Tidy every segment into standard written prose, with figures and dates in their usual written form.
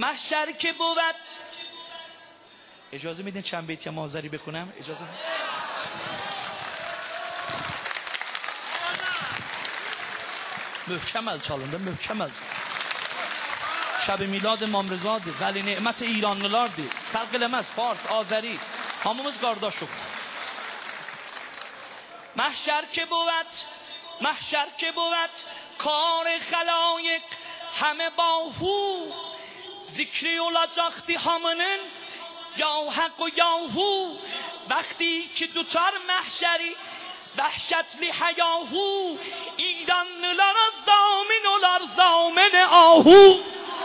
محشر که بود. اجازه میدین چند بیت آذری بخونم؟ اجازه محکمل چالنده محکمل. شب میلاد مامرزادی ولی نعمت ایرانلاردی تقلمز فارس آذری همومز گارداشو. محشر که بود، محشر که بود کار خلایق همه باهو، ذکری و لجاختی همونن یا حق و یا هو. وقتی که دوتار محشری وحشت لی حیاهو، ایرانلار از دامن و لار زامن آهو.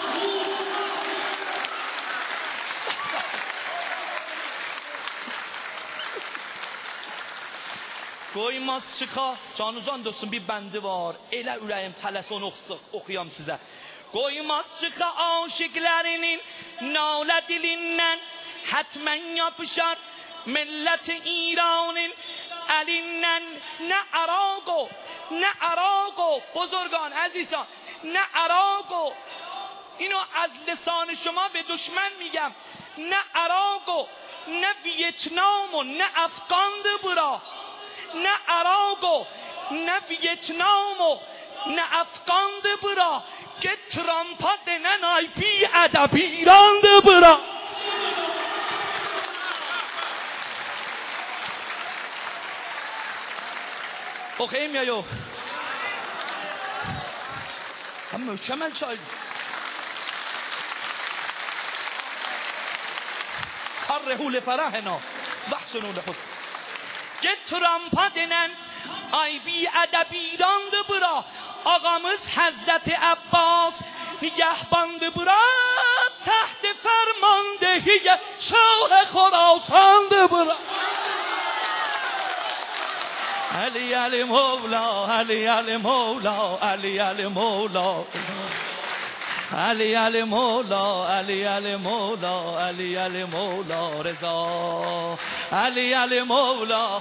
Koymaz çıka canınızdan dostum bir bendi var. Elə ürəyim tələsən oxuyam sizə. Koymaz çıka aşıklarının nalə dilindən hatmen yapışar millet İran'ın elinden. Ne Arago ne Arago buzurgan azizan ne Arago. اینو از لسان شما به دشمن میگم. نه عراق و نه ویتنام و نه افغان برا. نه عراق و نه ویتنام و نه افغان برا که ترامپا دنن آی بی ادب ایران برا. اوخیم یا یو هم مکمل چای فرحول فرحنا وحسنون لحظ که ترامپا دنن آی بی ادب ایران برا. آقامız حضرت عباس نگهبان برا تحت فرماندهی شاه خراسان برا. علی علی مولا علی علی مولا علی علی مولا علی علی مولا علی علی مولا علی علی مولا رضا علی علی مولا.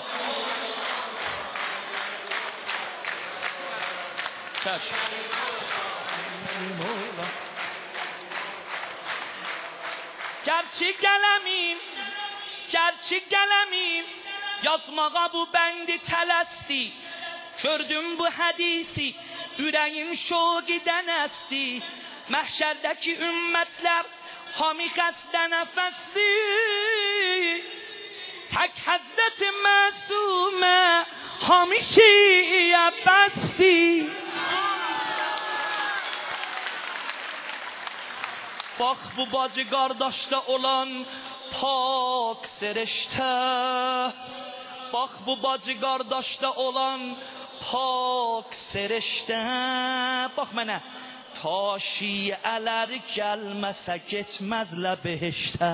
Gerçi gelemim yazmağa bu bendi telesti. Gördüm bu hadisi yüreğim şoğiden esti. Mahşerdeki ümmetler hami xəstə nəfəsli. Tək Həzrət-i Məsumə hami şiyə bəsti. Bax bu bacı qardaşda olan pak seriştə. Bax bu bacı qardaşda olan pak seriştə. Bax mənə ta şiələr gəlməsə getməzlə behiştə.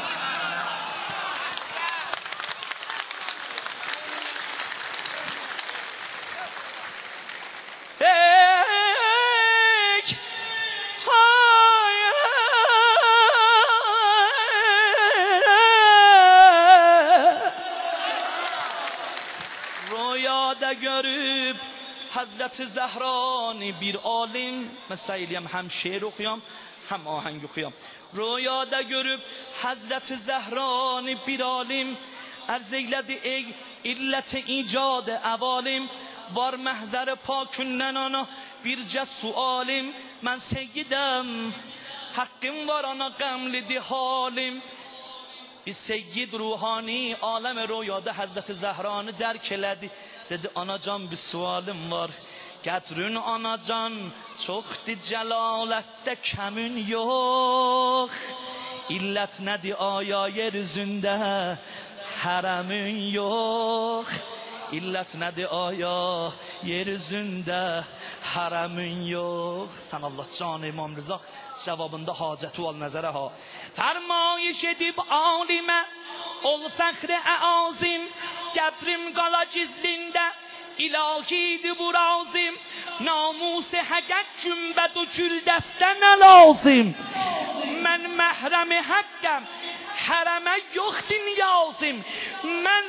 حضرت زهرانی بیر عالم مسائلیم هم شعر okuyam هم آهنگ okuyam. Rüyada görüp Hazreti Zehrani bir alim arz eyledi ey illeti icadı evalim. Var mehzer pakünden ana birce sualim. Ben seyyidem hakkım var ana gamlidi halim. Bir seyyid ruhani alem rüyada Hazreti Zehrani derk eledi. Dedi anacan bir sualım var. Qədrün anacan çoxdi cəlalətdə kəmin yox. İllət nədir aya yeryüzündə hərəmin yox. İllət nədir aya yeryüzündə hərəmin yox. Sən Allah can İmam Rıza cavabında hacəti ol nəzərə ha. Fərmayiş edib alimə ol fəxri əazim. Qəbrim qala gizlində İlahiydi bu razim. Namus həqq cümbət u güldəstə nə lazım. Mən məhrəmi həqqəm hərəmə yoxdi niyazım. Mən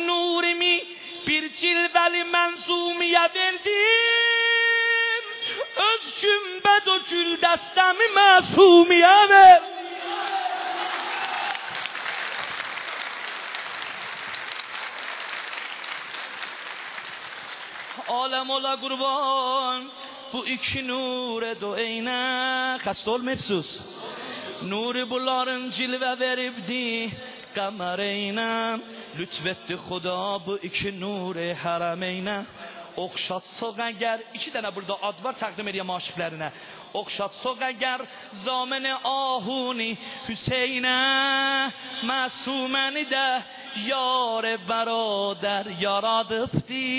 nurimi bir cilvəli mənzumiyə verdim. öz gümbed o gül dəstəmi məsumiyəmi. Alem ola qurban bu iki nur dو aynə. Xəstə olmayıbsınız. Nuri bunların cilvə veribdi qəməreynə. Lütfetti Xuda bu iki nuri hərəmeynə. Oxşatsaq əgər, iki dənə burada ad var, təqdim edəyəm aşıqlərinə. Oxşatsaq əgər zaməni ahuni Hüseynə. Məsuməni də yar برادر yaradıbdi.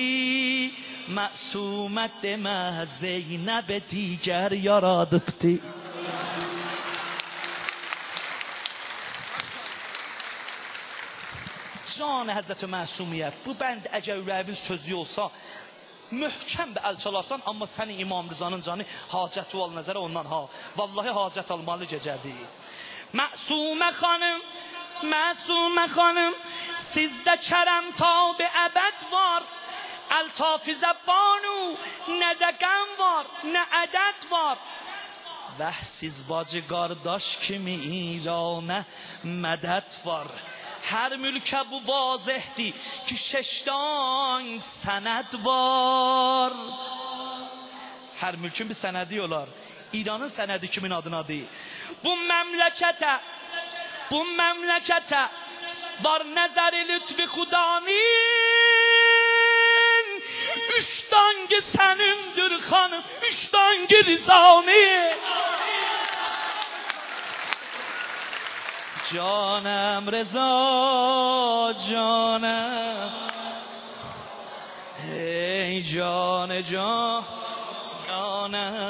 Məsumət demə Zeynəb digər yaradıbdi. Can Həzrəti Məsumiyyət, bu bənd əgər ürəyiniz sözü olsa, möhkəm bir əl çalarsan, amma sənin İmam Rızanın canı hacəti ol nəzərə ondan ha. Vallahi hacət almalı gecədir. Məsumə xanım, sizdə kərəm ta be əbəd var. Eltaf zبانو nə rəqəm var, nə ədəd var. Və siz bacı qardaş kimi İranə mədəd var. Hər mülkə bu vazəhdir ki 6 dang sənəd var. Hər mülkün bir sənədi olar. İranın sənədi kimin adınadır? Bu məmləkətə var nəzər lütfi Xudanın. 3 dangı sənindir xanım, 3 dangı Rizani. Canım Reza, canım. Ey canım.